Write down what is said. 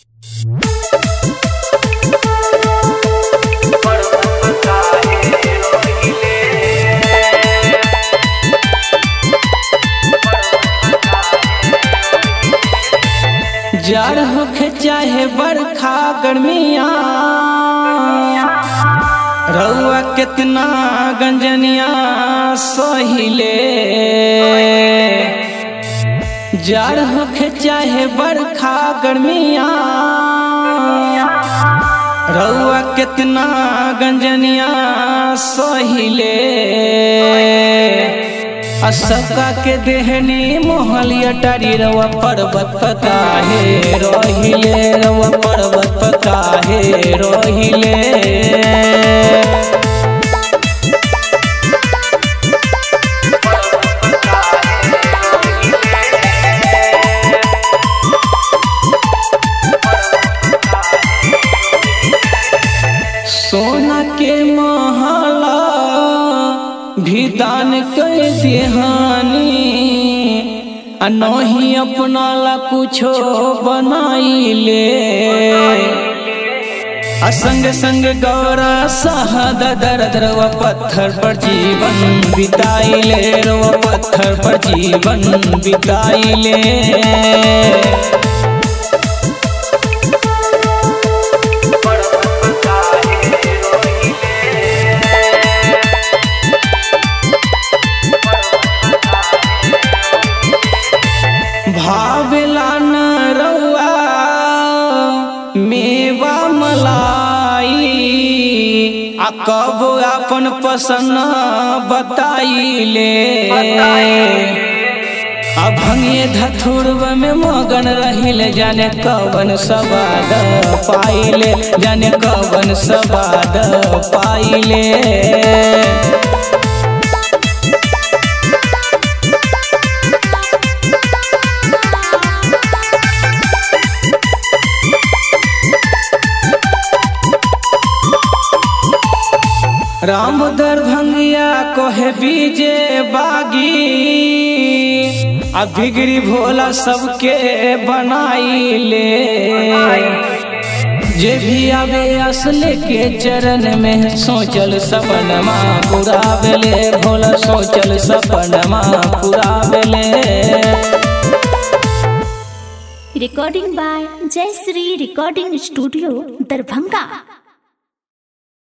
जाड़ होखे चाहे बरखा गर्मिया, रउआ कितना गंजनिया सहिले। जाड़ होखे चाहे बरखा गर्मिया, रउआ कितना गंजनिया सहिले। सबका के देहनी मोहलिया टारी रवा पर्वत पकाहे रोहिले, रवा पर्वत पकाहे रोहिले। सोना के महला भी दान कर देहानी, अनोही अपना ला कुछो बनाई ले। संग संग गौरा सहद दर्द रवा पत्थर पर जीवन बिताई ले, रवा पत्थर पर जीवन बिताई ले। भावेला न रउआ मेवा मलाई, आ कब अपन पसंद बताई ले। अब भंगे धथुरब में मगन रहिले, जाने कवन सवाद पाइले, जाने कवन सवाद पाइले। राम दरभंगिया कहे बीजे बागी, आ बिगड़ी भोला सबके बनाई ले। जे भी आवे असले के चरण में सोचल सपनमा पुरावेले, भोला सोचल सपनमा पुरावेले। रिकॉर्डिंग बाय जय श्री रिकॉर्डिंग स्टूडियो दरभंगा।